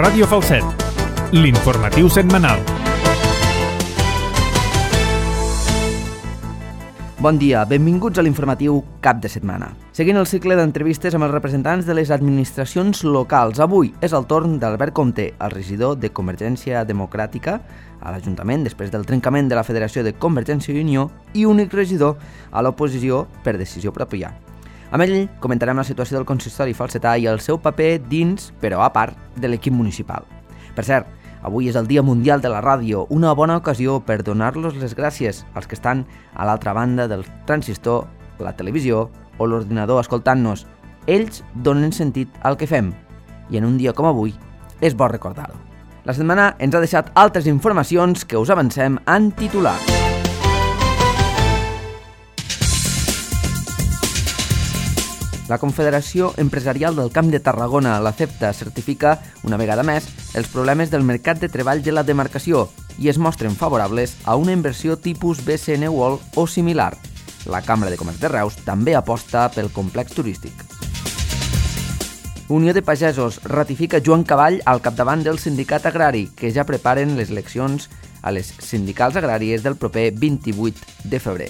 Ràdio Falset, l'informatiu setmanal. Bon dia, benvinguts a l'informatiu cap de setmana. Seguint el cicle d'entrevistes amb els representants de les administracions locals, avui és el torn d'Albert Comte, el regidor de Convergència Democràtica a l'Ajuntament després del trencament de la Federació de Convergència i Unió i únic regidor a l'oposició per decisió pròpia. Amb ell comentarem la situació del consistori falsetà i el seu paper dins, però a part, de l'equip municipal. Per cert, avui és el Dia Mundial de la Ràdio, una bona ocasió per donar-los les gràcies als que estan a l'altra banda del transistor, la televisió o l'ordinador escoltant-nos. Ells donen sentit al que fem i en un dia com avui és bo recordar-ho. La setmana ens ha deixat altres informacions que us avancem en titular. La Confederació Empresarial del Camp de Tarragona, la CEPTA, certifica, una vegada més, els problemes del mercat de treball de la demarcació i es mostren favorables a una inversió tipus BCN World o similar. La Cambra de Comerç de Reus també aposta pel complex turístic. Unió de Pagesos ratifica Joan Cavall al capdavant del sindicat agrari, que ja preparen les eleccions a les sindicals agràries del proper 28 de febrer.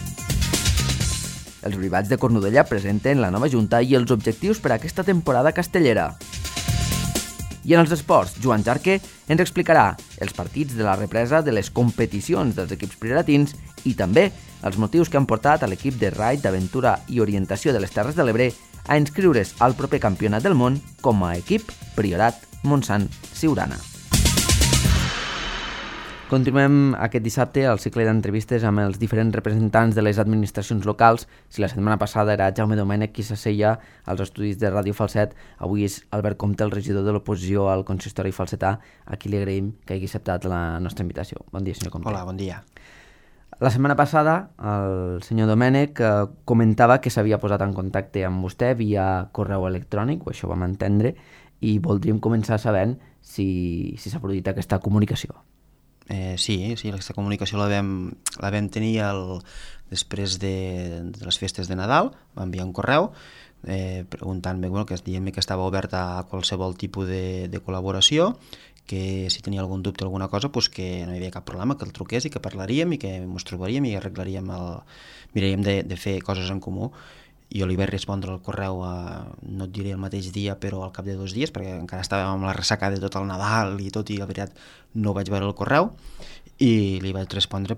Els Brivats de Cornudella presenten la nova junta i els objectius per a aquesta temporada castellera. I en els esports, Joan Jarque ens explicarà els partits de la represa de les competicions dels equips prioratins i també els motius que han portat a l'equip de raid, d'aventura i orientació de les Terres de l'Ebre a inscriure's al proper Campionat del Món com a equip Priorat Montsant-Siurana. Continuem aquest dissabte el cicle d'entrevistes amb els diferents representants de les administracions locals. Si la setmana passada era Jaume Domènech qui s'asseia als estudis de Ràdio Falset, avui és Albert Comte, el regidor de l'oposició al consistori falsetà, a qui li agraïm que hagi acceptat la nostra invitació. Bon dia, senyor Comte. Hola, bon dia. La setmana passada el senyor Domènech comentava que s'havia posat en contacte amb vostè via correu electrònic, o això vam entendre, i voldríem començar sabent si s'ha produït aquesta comunicació. Sí, aquesta comunicació la vam tenir després de les festes de Nadal. Va enviar un correu preguntant-me, dient-me que estava oberta a qualsevol tipus de col·laboració, que si tenia algun dubte o alguna cosa, que no hi havia cap problema, que el truqués i que parlaríem i que ens trobaríem i arreglaríem, miraríem de fer coses en comú. Jo li vaig respondre al correu, no et diré el mateix dia, però al cap de 2 dies, perquè encara estàvem amb la ressaca de tot el Nadal i tot, i la veritat no vaig veure el correu, i li vaig respondre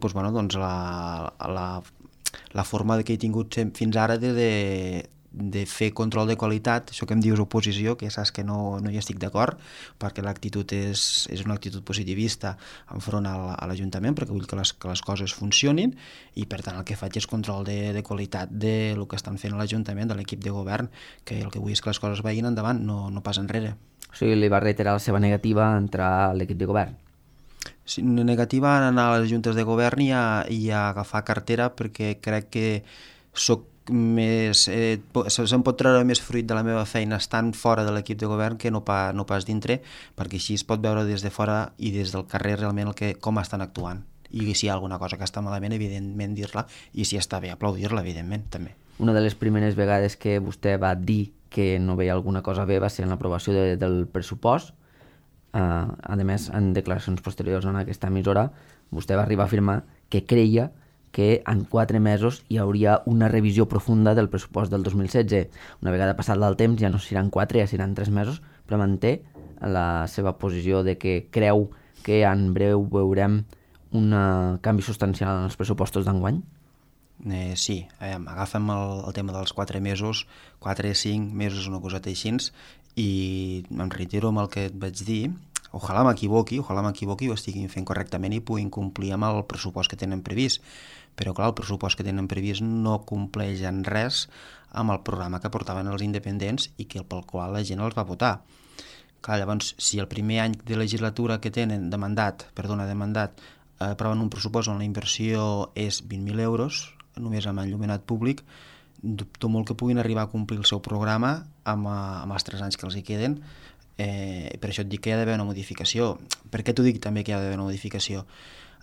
la forma que he tingut fins ara de fer control de qualitat, això que em dius oposició, que saps que no hi estic d'acord, perquè l'actitud és una actitud positivista enfront a l'Ajuntament, perquè vull que les coses funcionin, i per tant el que faig és control de qualitat del que estan fent a l'Ajuntament, de l'equip de govern, que el que vull és que les coses vagin endavant, no pas enrere. O sigui, li va reiterar la seva negativa a entrar a l'equip de govern? Sí, negativa a anar a les juntes de govern i a agafar cartera, perquè crec que se'n pot treure més fruit de la meva feina estant fora de l'equip de govern que no pas dintre, perquè així es pot veure des de fora i des del carrer realment com estan actuant, i si hi ha alguna cosa que està malament, evidentment dir-la, i si està bé, aplaudir-la, evidentment, també. Una de les primeres vegades que vostè va dir que no veia alguna cosa bé va ser en l'aprovació del pressupost. A més, en declaracions posteriors en aquesta emissora, vostè va arribar a afirmar que creia que en 4 mesos hi hauria una revisió profunda del pressupost del 2016. Una vegada passat el temps ja no seran 4, ja seran 3 mesos, però manté la seva posició de que creu que en breu veurem un canvi substancial en els pressupostos d'enguany? Sí, agafem el tema dels 4 mesos, 4, 5 mesos, una coseta així, i em reitero amb el que et vaig dir. Ojalà m'equivoqui, ho estiguin fent correctament i puguin complir amb el pressupost que tenen previst. Però clar, el pressupost que tenen previst no compleix en res amb el programa que portaven els independents i pel qual la gent els va votar. Clar, llavors, si el primer any de legislatura que tenen de mandat, aproven un pressupost on la inversió és 20.000 euros, només amb enllumenat públic, dubto molt que puguin arribar a complir el seu programa amb els 3 anys que els hi queden. Per això et dic que hi ha d'haver una modificació. Per què t'ho dic també que hi ha d'haver una modificació?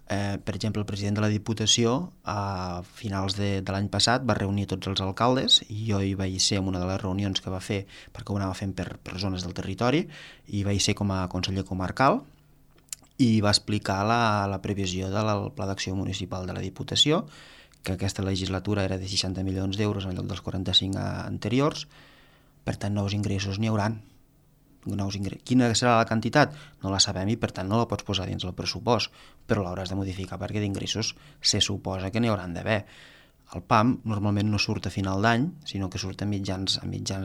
Per exemple, el president de la Diputació a finals de l'any passat va reunir tots els alcaldes i jo hi vaig ser en una de les reunions que va fer, perquè ho anava fent per zones del territori, i vaig ser com a conseller comarcal i va explicar la previsió del Pla d'Acció Municipal de la Diputació, que aquesta legislatura era de 60 milions d'euros en lloc dels 45 anteriors. Per tant, nous ingressos n'hi hauran. Quina serà la quantitat? No la sabem i per tant no la pots posar dins el pressupost, però l'hauràs de modificar perquè d'ingressos se suposa que n'hi hauran d'haver. El PAM normalment no surt a final d'any, sinó que surt a mitjans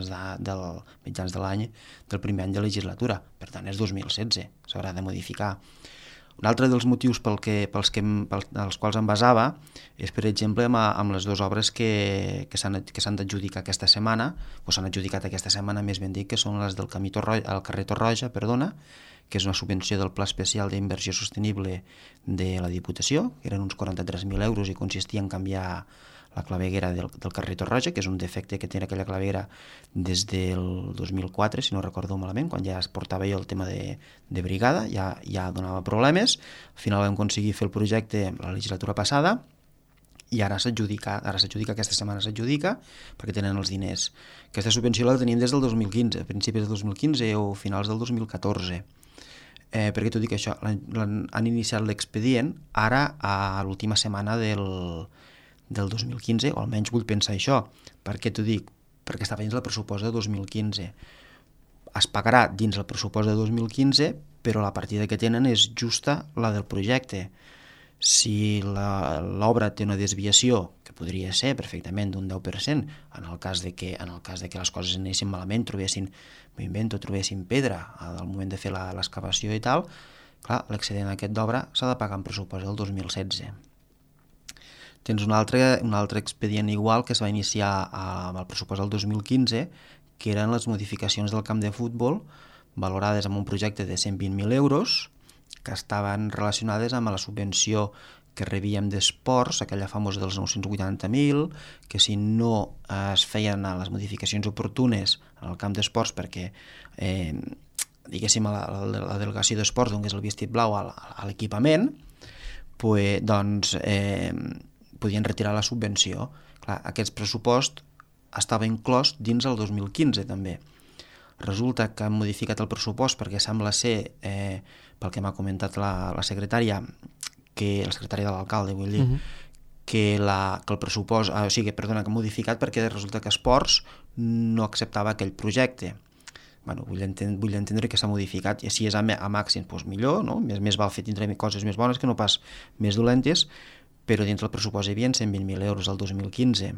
de l'any del primer any de legislatura, per tant és 2016, s'haurà de modificar. Un altre dels motius pels quals em basava és, per exemple, amb les dues obres que s'han d'adjudicar aquesta setmana, o s'han adjudicat aquesta setmana, més ben dit, que són les del carrer Torroja, que és una subvenció del Pla Especial d'Inversió Sostenible de la Diputació, que eren uns 43.000 euros i consistia en canviar la claveguera del carrer Torroja, que és un defecte que té aquella claveguera des del 2004, si no recordo malament, quan ja es portava jo el tema de brigada, ja donava problemes. Al final vam aconseguir fer el projecte la legislatura passada i ara s'adjudica, aquesta setmana s'adjudica, perquè tenen els diners. Aquesta subvenció la tenim des del 2015, a principis del 2015 o finals del 2014. Per què t'ho dic això? Han iniciat l'expedient ara a l'última setmana del 2015, o almenys vull pensar això. Per què t'ho dic? Perquè estava dins el pressupost de 2015. Es pagarà dins el pressupost de 2015, però la partida que tenen és justa la del projecte. Si l'obra té una desviació, que podria ser perfectament d'un 10%, en el cas de que les coses anessin malament, trobessin pedra al moment de fer l'excavació i tal, clar, l'excedent aquest d'obra s'ha de pagar en pressupost del 2016. Tens un altre expedient igual que es va iniciar amb el pressupost del 2015, que eren les modificacions del camp de futbol valorades amb un projecte de 120.000 euros que estaven relacionades amb la subvenció que rebíem d'esports, aquella famosa dels 980.000, que si no es feien les modificacions oportunes en el camp d'esports perquè diguéssim la delegació d'esports donés el vestit blau a l'equipament, doncs podien retirar la subvenció. Clar, aquest pressupost estava inclòs dins el 2015 també. Resulta que han modificat el pressupost perquè sembla ser, pel que m'ha comentat la secretària, la secretària de l'alcalde, vull dir, que el pressupost, que han modificat perquè resulta que Esports no acceptava aquell projecte. Bueno, vull entendre que s'ha modificat, i si és a màxim, doncs millor, no? Més val fer tindre coses més bones que no pas més dolentes, però dins del pressupost hi havia 120.000 euros el 2015.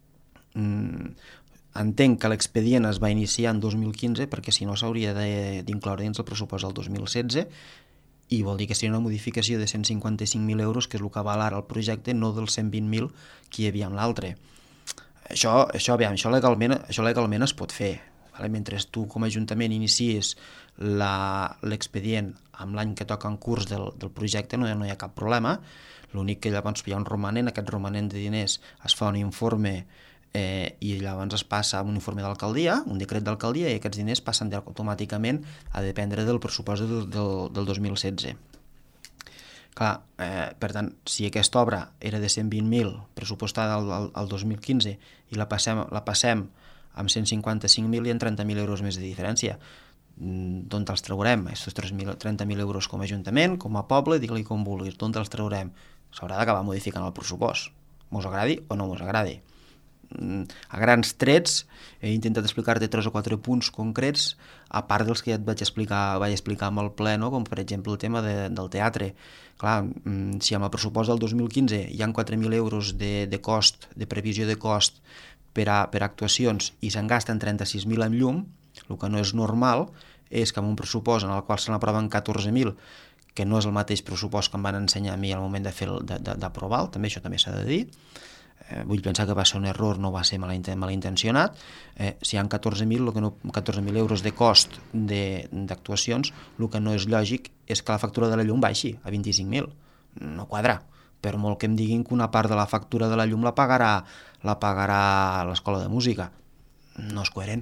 Entenc que l'expedient es va iniciar en 2015 perquè si no s'hauria d'incloure dins el pressupost del 2016 i vol dir que seria una modificació de 155.000 euros, que és el que val ara el projecte, no dels 120.000 que hi havia amb l'altre. Això legalment es pot fer. Mentre tu com a Ajuntament inicies l'expedient amb l'any que toca en curs del projecte no hi ha cap problema. L'únic que llavors hi ha un romanent, aquest romanent de diners es fa un informe i llavors es passa un informe d'alcaldia, un decret d'alcaldia, i aquests diners passen automàticament a dependre del pressupost del 2016. Clar, per tant, si aquesta obra era de 120.000 pressupostada al 2015 i la passem amb 155.000 i en 30.000 euros més de diferència, d'on els traurem? Aquests 30.000 euros com a Ajuntament, com a poble, digue-li com vulguis, d'on els traurem? S'haurà d'acabar modificant el pressupost, mos agradi o no mos agradi. A grans trets he intentat explicar-te 3 o 4 punts concrets, a part dels que ja et vaig explicar amb el ple, no? Com per exemple el tema del teatre. Clar, si amb el pressupost del 2015 hi ha 4.000 euros de cost, de previsió de cost per a actuacions i se'n gasten 36.000 en llum, el que no és normal és que amb un pressupost en el qual se n'aproven 14.000, que no és el mateix pressupost que em van ensenyar a mi al moment d'aprovar-lo, això també s'ha de dir. Vull pensar que va ser un error, no va ser malintencionat. Si hi ha 14.000 euros de cost d'actuacions, el que no és lògic és que la factura de la llum baixi a 25.000. No quadra. Per molt que em diguin que una part de la factura de la llum la pagarà l'Escola de Música. No és coherent.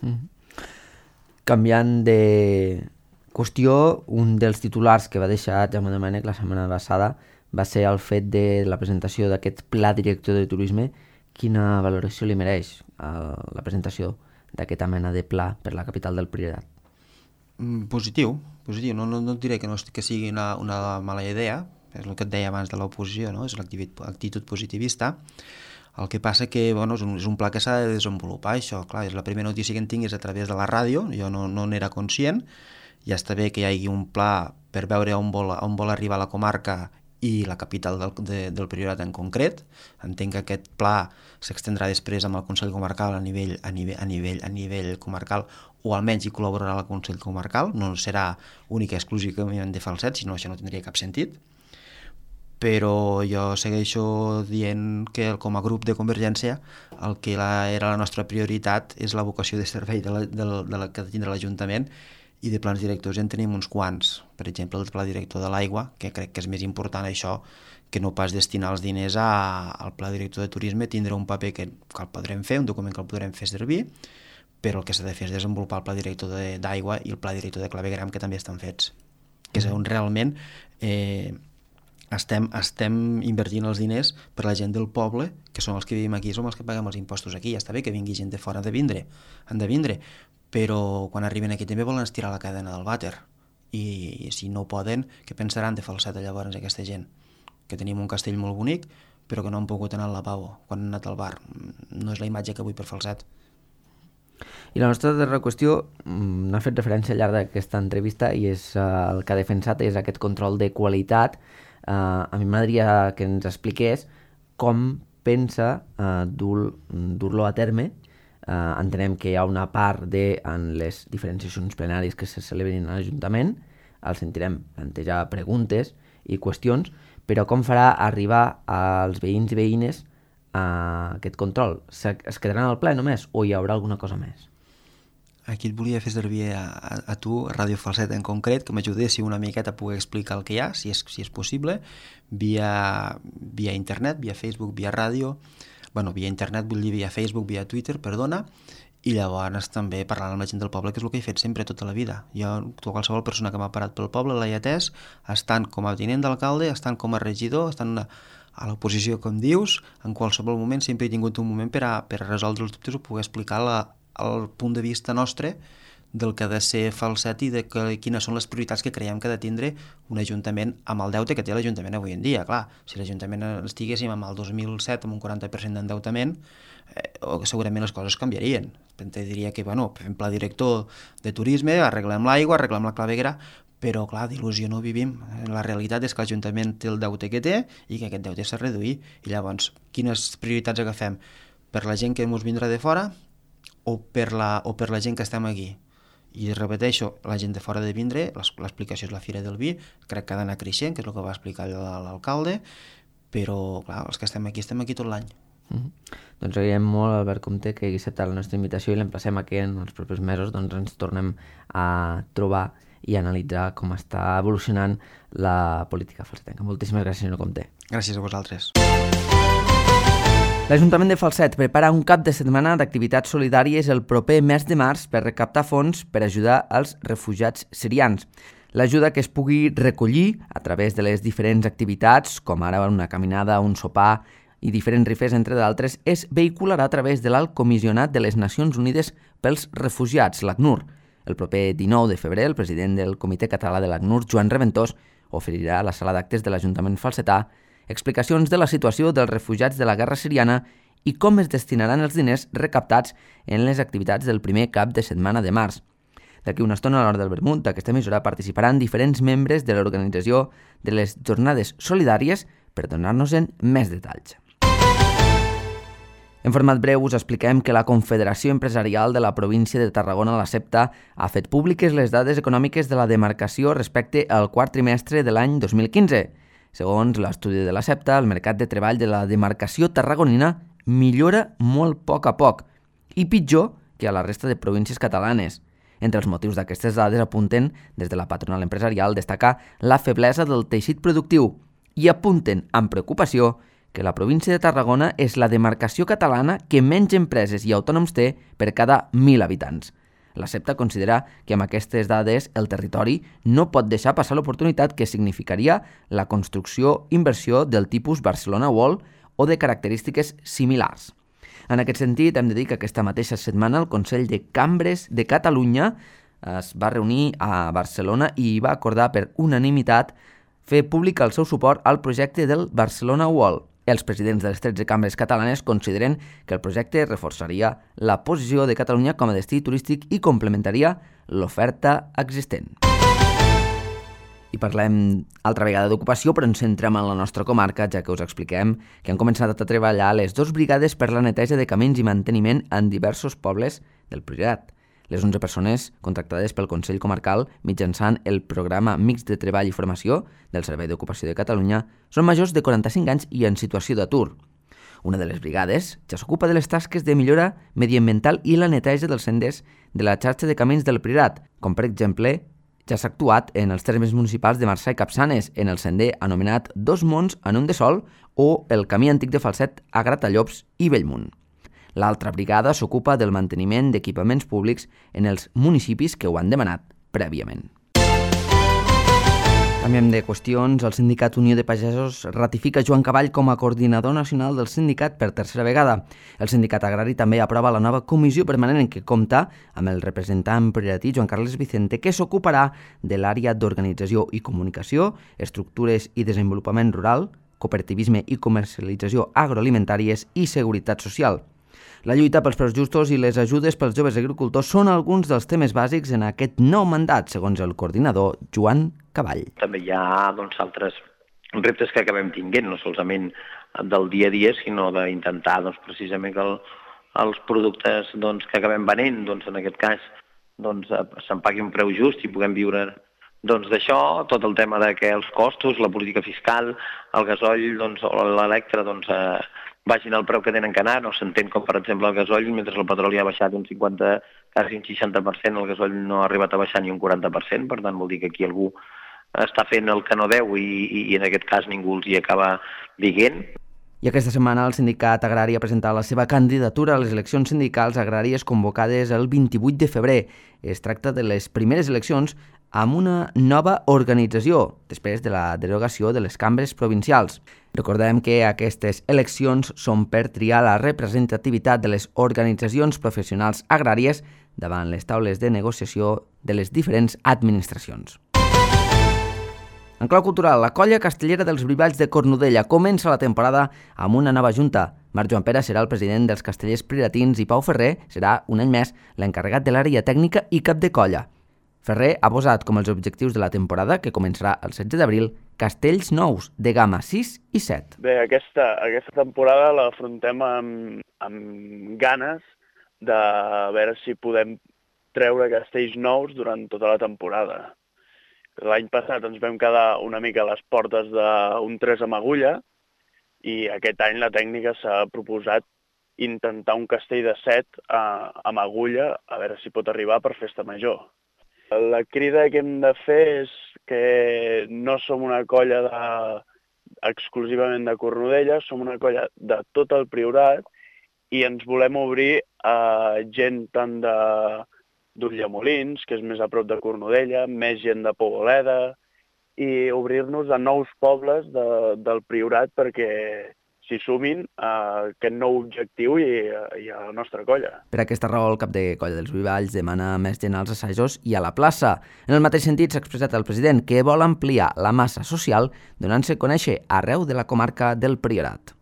Canviant de qüestió, un dels titulars que va deixar Jaume Domènech la setmana passada va ser el fet de la presentació d'aquest Pla Director de Turisme. Quina valoració li mereix la presentació d'aquesta mena de pla per la capital del Priorat? Positiu. No et diré que sigui una mala idea, és el que et deia abans de l'oposició, no? És l'actitud positivista. El que passa que és un pla que s'ha de desenvolupar, això. Clar, és la primera notícia que en tinc és a través de la ràdio, jo no n'era conscient. Ja està bé que hi hagi un pla per veure on vol arribar la comarca i la capital del Priorat en concret. Entenc que aquest pla s'extendrà després amb el Consell Comarcal a nivell comarcal, o almenys hi col·laborarà el Consell Comarcal, no serà única i exclusivament de Falset, sinó això no tindria cap sentit. Però jo segueixo dient que com a grup de Convergència el que era la nostra prioritat és la vocació de servei que ha de tindre l'Ajuntament, i de plans directors en tenim uns quants. Per exemple, el pla director de l'aigua, que crec que és més important això que no pas destinar els diners al pla director de turisme. Tindrà un paper que el podrem fer, un document que el podrem fer servir, però el que s'ha de fer és desenvolupar el pla director d'aigua i el pla director de clavegueram, que també estan fets, que és on realment estem invertint els diners per la gent del poble, que són els que vivim aquí, som els que paguem els impostos aquí. Ja està bé que vingui gent de fora, han de vindre, però quan arriben aquí també volen estirar la cadena del vàter, i si no poden, què pensaran de Falset llavors aquesta gent? Que tenim un castell molt bonic, però que no han pogut anar al lavabo quan han anat al bar. No és la imatge que vull per Falset. I la nostra darrera qüestió n'ha fet referència al llarg d'aquesta entrevista, i és el que ha defensat és aquest control de qualitat. A mi m'agradaria que ens expliqués com pensa dur-lo a terme. Entenem que hi ha una part en les diferents sessions plenàries que se celebrin a l'Ajuntament, el sentirem plantejar preguntes i qüestions, però com farà arribar als veïns i veïnes aquest control? Es quedaran al ple només o hi haurà alguna cosa més? Aquí et volia fer servir a tu, a Ràdio Falset en concret, que m'ajudessi una miqueta a poder explicar el que hi ha, si és possible, via internet, via Facebook, via ràdio, via internet, vull dir via Facebook, via Twitter, perdona, i llavors també parlant amb la gent del poble, que és el que he fet sempre tota la vida. Qualsevol persona que m'ha parat pel poble l'he atès, estant com a tinent d'alcalde, estant com a regidor, estant a l'oposició, com dius, en qualsevol moment sempre he tingut un moment per a resoldre els dubtes o poder explicar el punt de vista nostre del que ha de ser Falset i de quines són les prioritats que creiem que ha de tindre un ajuntament amb el deute que té l'Ajuntament avui en dia. Clar, si l'Ajuntament estiguéssim amb el 2007 amb un 40% d'endeutament, segurament les coses canviarien. Te diria que, fem pla director de turisme, arreglem l'aigua, arreglem la claveguera, però clar, d'il·lusió no vivim. La realitat és que l'Ajuntament té el deute que té i que aquest deute s'ha de reduir. I llavors, quines prioritats agafem? Per la gent que ens vindrà de fora o per la gent que estem aquí? I repeteixo, la gent de fora de vindre, l'explicació és la Fira del Vi, crec que ha d'anar creixent, que és el que va explicar l'alcalde, però clar, els que estem aquí tot l'any. Doncs agraïm molt a Albert Comte que hagi acceptat la nostra invitació i l'emplacem a que en els propers mesos ens tornem a trobar i analitzar com està evolucionant la política falsetenca. Moltíssimes gràcies, senyor Comte. Gràcies a vosaltres. L'Ajuntament de Falset prepara un cap de setmana d'activitats solidàries el proper mes de març per recaptar fons per ajudar els refugiats sirians. L'ajuda que es pugui recollir a través de les diferents activitats, com ara una caminada, un sopar i diferents rifes, entre d'altres, es vehicularà a través de l'Alt Comissionat de les Nacions Unides pels Refugiats, l'ACNUR. El proper 19 de febrer, el president del Comitè Català de l'ACNUR, Joan Reventós, oferirà a la sala d'actes de l'Ajuntament falsetà explicacions de la situació dels refugiats de la guerra siriana i com es destinaran els diners recaptats en les activitats del primer cap de setmana de març. D'aquí una estona, a l'hora del vermut d'aquesta emissora, participaran diferents membres de l'organització de les jornades solidàries per donar-nos-en més detalls. En format breu us expliquem que la Confederació Empresarial de la província de Tarragona, la CEPTA, ha fet públiques les dades econòmiques de la demarcació respecte al quart trimestre de l'any 2015. Segons l'estudi de la CEPTA, el mercat de treball de la demarcació tarragonina millora molt a poc i pitjor que a la resta de províncies catalanes. Entre els motius d'aquestes dades apunten, des de la patronal empresarial, destacar la feblesa del teixit productiu i apunten amb preocupació que la província de Tarragona és la demarcació catalana que menys empreses i autònoms té per cada 1.000 habitants. La CEPTA considera que amb aquestes dades el territori no pot deixar passar l'oportunitat que significaria la construcció-inversió del tipus Barcelona World o de característiques similars. En aquest sentit, hem de dir que aquesta mateixa setmana el Consell de Cambres de Catalunya es va reunir a Barcelona i va acordar per unanimitat fer públic el seu suport al projecte del Barcelona World. Els presidents de les 13 cambres catalanes consideren que el projecte reforçaria la posició de Catalunya com a destí turístic i complementaria l'oferta existent. I parlem altra vegada d'ocupació, però ens centrem en la nostra comarca, ja que us expliquem que han començat a treballar les 2 brigades per la neteja de camins i manteniment en diversos pobles del Priorat. Les 11 persones contractades pel Consell Comarcal mitjançant el programa Mixt de Treball i Formació del Servei d'Ocupació de Catalunya són majors de 45 anys i en situació d'atur. Una de les brigades ja s'ocupa de les tasques de millora mediambiental i la neteja dels senders de la xarxa de camins del Priorat, com per exemple ja s'ha actuat en els termes municipals de Marçà i Capçanes, en el sender anomenat Dos Monts en un de Sol o el camí antic de Falset a Gratallops i Bellmunt. L'altra brigada s'ocupa del manteniment d'equipaments públics en els municipis que ho han demanat prèviament. Canviem de qüestions. El sindicat Unió de Pagesos ratifica Joan Caball com a coordinador nacional del sindicat per tercera vegada. El sindicat agrari també aprova la nova comissió permanent en què compta amb el representant prioratí Joan Carles Vicente, que s'ocuparà de l'àrea d'organització i comunicació, estructures i desenvolupament rural, cooperativisme i comercialització agroalimentàries i seguretat social. La lluita pels preus justos i les ajudes pels joves agricultors són alguns dels temes bàsics en aquest nou mandat, segons el coordinador Joan Caball. També hi ha altres reptes que acabem tinguent, no solament del dia a dia, sinó d'intentar precisament que els productes que acabem venent, en aquest cas, se'n pagui un preu just i puguem viure d'això, tot el tema de que els costos, la política fiscal, el gasoll o l'electre vagin al preu que tenen que anar. No s'entén com, per exemple, el gasoll, mentre el petroli ha baixat un 50, quasi un 60%, el gasoll no ha arribat a baixar ni un 40%, per tant vol dir que aquí algú està fent el que no deu i en aquest cas ningú els hi acaba dient. I aquesta setmana el sindicat agrari ha presentat la seva candidatura a les eleccions sindicals agràries convocades el 28 de febrer. Es tracta de les primeres eleccions amb una nova organització, després de la derogació de les cambres provincials. Recordem que aquestes eleccions són per triar la representativitat de les organitzacions professionals agràries davant les taules de negociació de les diferents administracions. En clau cultural, la colla castellera dels Brivalls de Cornudella comença la temporada amb una nova junta. Marc Joan Pera serà el president dels castellers priratins i Pau Ferrer serà, un any més, l'encarregat de l'àrea tècnica i cap de colla. Ferrer ha posat com els objectius de la temporada, que començarà el 16 d'abril, castells nous de gamma 6 i 7. Bé, aquesta temporada l'afrontem amb ganes de veure si podem treure castells nous durant tota la temporada. L'any passat ens vam quedar una mica a les portes d'un 3 amb agulla i aquest any la tècnica s'ha proposat intentar un castell de 7 amb agulla, a veure si pot arribar per festa major. La crida que hem de fer és que no som una colla exclusivament de Cornudella, som una colla de tot el Priorat i ens volem obrir a gent tant d'Ulldemolins, que és més a prop de Cornudella, més gent de Poboleda, i obrir-nos a nous pobles del Priorat perquè s'hi sumin a aquest nou objectiu i a la nostra colla. Per aquesta raó, el cap de colla dels Brivalls demana més gent als assajos i a la plaça. En el mateix sentit s'ha expressat el president que vol ampliar la massa social donant-se a conèixer arreu de la comarca del Priorat.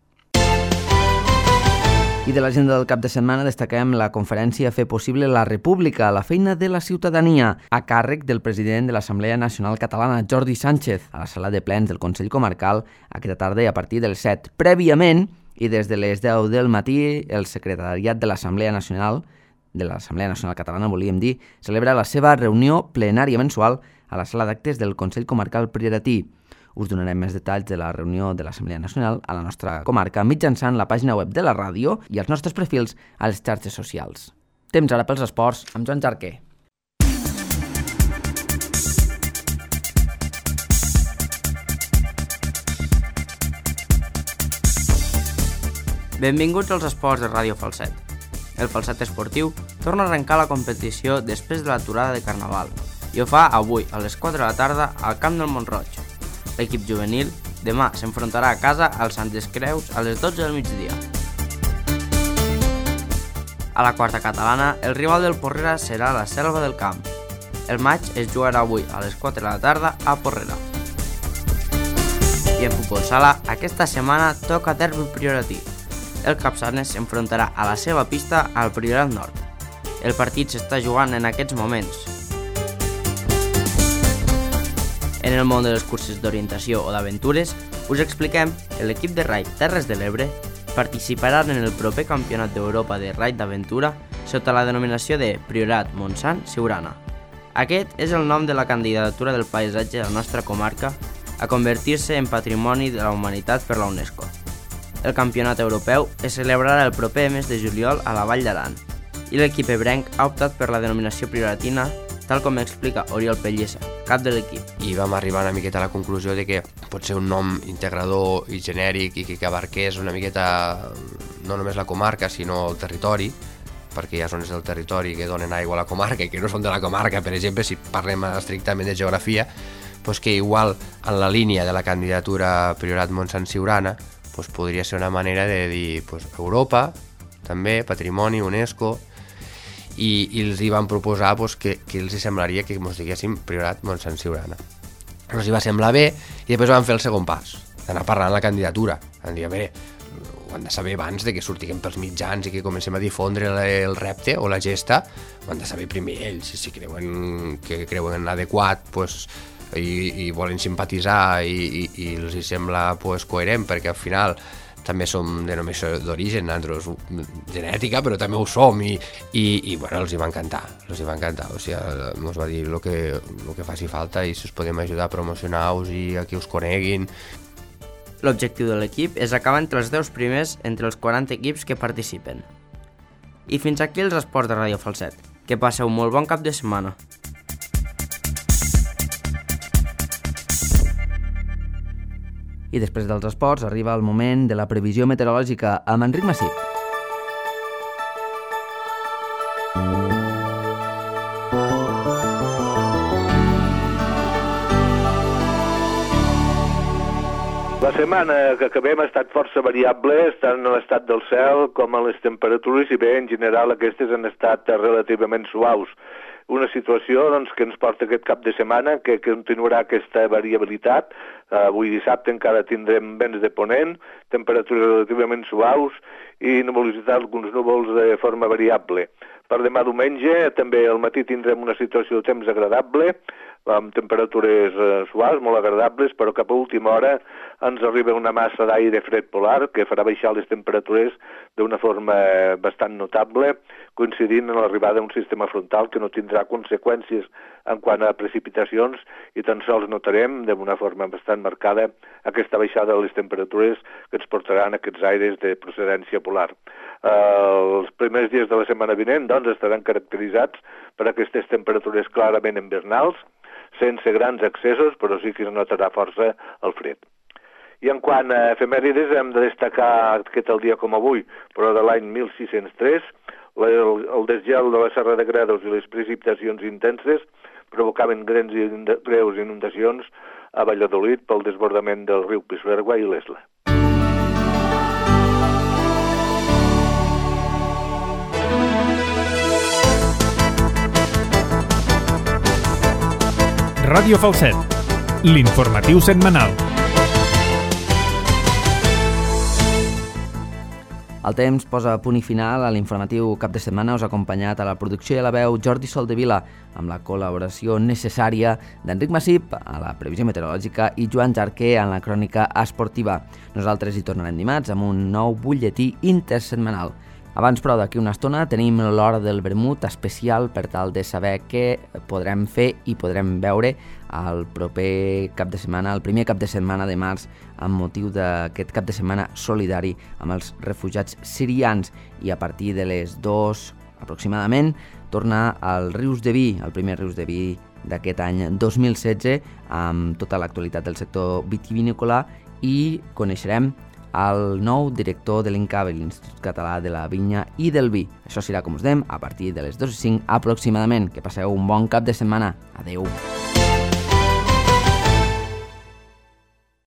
I de l'agenda del cap de setmana destaquem la conferència Fer possible la República, la feina de la ciutadania, a càrrec del president de l'Assemblea Nacional Catalana, Jordi Sánchez, a la sala de plens del Consell Comarcal aquesta tarda a partir del 7. Prèviament, i des de les 10 del matí, el secretariat de l'Assemblea Nacional Catalana, volíem dir, celebra la seva reunió plenària mensual a la sala d'actes del Consell Comarcal Prioratí. Us donarem més detalls de la reunió de l'Assemblea Nacional a la nostra comarca mitjançant la pàgina web de la ràdio i els nostres perfils a les xarxes socials. Temps ara pels esports amb Joan Jarquer. Benvinguts als esports de Ràdio Falset. El Falset Esportiu torna a arrencar la competició després de l'aturada de Carnaval i ho fa avui a les 4 de la tarda al camp del Mont-roig. L'equip juvenil demà s'enfrontarà a casa al Santes Creus a les 12 del migdia. A la quarta catalana, el rival del Porrera serà la Selva del Camp. El matx es jugarà avui a les 4 de la tarda a Porrera. I en futbol sala, aquesta setmana toca derbi prioratí. El Capçanes s'enfrontarà a la seva pista al Priorat Nord. El partit s'està jugant en aquests moments. En el món de les curses d'orientació o d'aventures, us expliquem que l'equip de raid Terres de l'Ebre participarà en el proper Campionat d'Europa de raid d'aventura sota la denominació de Priorat Montsant Siurana. Aquest és el nom de la candidatura del paisatge de la nostra comarca a convertir-se en Patrimoni de la Humanitat per la UNESCO. El campionat europeu es celebrarà el proper mes de juliol a la Vall d'Aran i l'equip ebrenc ha optat per la denominació prioratina, tal com explica Oriol Pellesa, cap de l'equip. I vam arribar una miqueta a la conclusió de que pot ser un nom integrador i genèric i que abarqués una miqueta no només la comarca sinó el territori, perquè hi ha zones del territori que donen aigua a la comarca i que no són de la comarca, per exemple, si parlem estrictament de geografia, doncs que igual en la línia de la candidatura Priorat Montsant Siurana doncs podria ser una manera de dir Europa, també, Patrimoni, UNESCO, i els hi van proposar que els hi semblaria que ens diguéssim Priorat Montsant Siurana. Els hi va semblar bé i després van fer el segon pas, d'anar parlant la candidatura. Van dir, a veure, ho han de saber abans de que sortiguem pels mitjans i que comencem a difondre el repte o la gesta, ho han de saber primer ells, si creuen que creuen adequat, i volen simpatitzar i els hi sembla coherent, perquè al final també som denominació d'origen, nosaltres genètica, però també ho som i bueno, els hi va encantar, o sigui, ens va dir el que faci falta i si us podem ajudar a promocionar-vos i a que us coneguin. L'objectiu de l'equip és acabar entre els 10 primers entre els 40 equips que participen. I fins aquí els esports de Ràdio Falset. Que passeu un molt bon cap de setmana. I després dels esports arriba el moment de la previsió meteorològica amb Enric Massip. La setmana que acabem ha estat força variable, tant en l'estat del cel com en les temperatures, i bé, en general aquestes han estat relativament suaus. Una situació que ens porta aquest cap de setmana, que continuarà aquesta variabilitat. Avui dissabte encara tindrem vents de ponent, temperatures relativament suaus i nuvolositat, alguns núvols de forma variable. Per demà diumenge també al matí tindrem una situació de temps agradable, amb temperatures suaus, molt agradables, però cap a última hora ens arriba una massa d'aire fred polar que farà baixar les temperatures d'una forma bastant notable, coincidint en l'arribada d'un sistema frontal que no tindrà conseqüències en quant a precipitacions i tan sols notarem d'una forma bastant marcada aquesta baixada de les temperatures que ens portaran aquests aires de procedència polar. Els primers dies de la setmana vinent estaran caracteritzats per aquestes temperatures clarament invernals, sense grans excessos, però sí que es notarà força el fred. I en quant a efemèrides, hem de destacar que tal dia com avui, però de l'any 1603, el desgel de la Serra de Gredos i les precipitacions intenses provocaven greus inundacions a Valladolid pel desbordament del riu Pisuerga i l'Esla. Ràdio Falset, l'informatiu setmanal. El temps posa punt i final a l'informatiu cap de setmana. Us ha acompanyat a la producció i a la veu Jordi Soldevila, amb la col·laboració necessària d'Enric Massip a la previsió meteorològica i Joan Jarquer en la crònica esportiva. Nosaltres hi tornarem dimarts amb un nou butlletí intersetmanal. Abans, però, d'aquí una estona tenim l'hora del vermut especial per tal de saber què podrem fer i podrem veure el proper cap de setmana, el primer cap de setmana de març, amb motiu d'aquest cap de setmana solidari amb els refugiats sirians. I a partir de les 2 aproximadament torna al Rius de Vi, el primer Rius de Vi d'aquest any 2016, amb tota l'actualitat del sector vitivinícola, i coneixerem al nou director de l'INCAVE, l'Institut Català de la Vinya i del Vi. Això serà, com us dèiem, a partir de les 2:05 aproximadament. Que passeu un bon cap de setmana. Adeu.